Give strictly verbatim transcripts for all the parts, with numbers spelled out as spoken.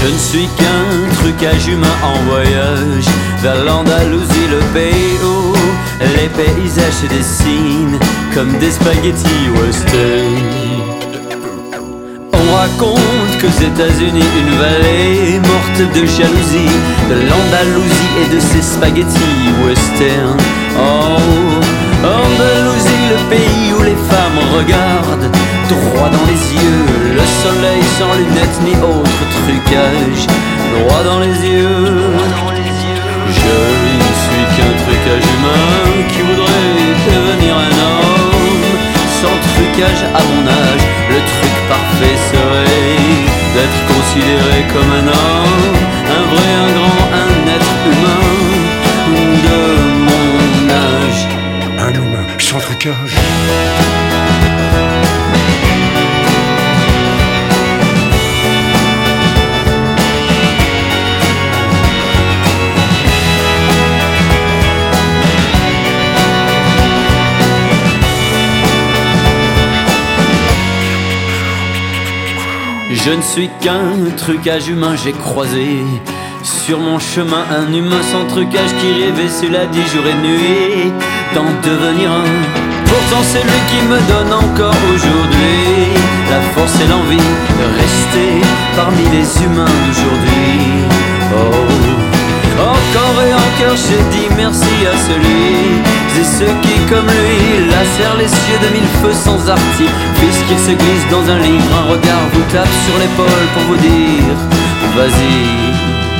Je ne suis qu'un trucage humain en voyage vers l'Andalousie, le pays où les paysages se dessinent comme des spaghettis western. On raconte qu'aux États-Unis, une vallée morte de jalousie, de l'Andalousie et de ses spaghettis western. Oh, Andalousie, le pays où les femmes regardent droit dans les yeux le soleil sans lunettes ni autre trucage, droit dans les yeux. Je ne suis qu'un trucage humain qui voudrait devenir un homme. Sans trucage à mon âge, le truc parfait serait d'être considéré comme un homme, un vrai, un grand, un être humain de mon âge. Un humain sans trucage. Je ne suis qu'un trucage humain, j'ai croisé sur mon chemin un humain sans trucage qui rêvait, cela dit jour et nuit, d'en devenir un. Pourtant c'est lui qui me donne encore aujourd'hui la force et l'envie de rester parmi les humains d'aujourd'hui. Oh, encore et encore j'ai dit merci à celui et ceux qui comme lui lacèrent les cieux de mille feux sans artifice, qu'il se glisse dans un livre, un regard vous tape sur l'épaule pour vous dire vas-y.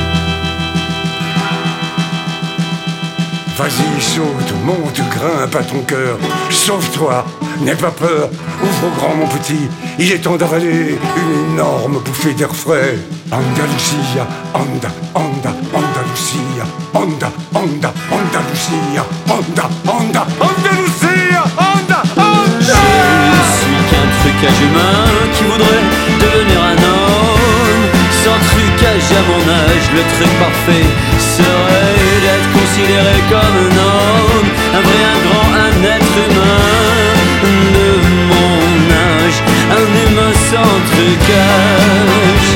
Vas-y, saute, monte, grimpe à ton cœur. Sauve-toi, n'aie pas peur. Ouvre grand mon petit, il est temps d'avaler une énorme bouffée d'air frais. Andalusia, Anda, Anda, Andalusia, Anda, Anda, Andalusia, Anda, Anda, Andalusia, Anda, Anda. Je suis qu'un trucage humain qui voudrait devenir un homme. Sans trucage à mon âge, le truc parfait serait d'être considéré comme un homme, un vrai, un grand, un être humain de mon âge, un humain sans trucage.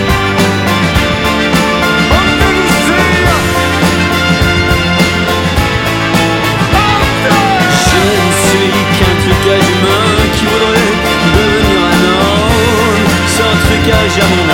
Je ne suis qu'un trucage humain qui voudrait devenir un homme, sans trucage à mon âge.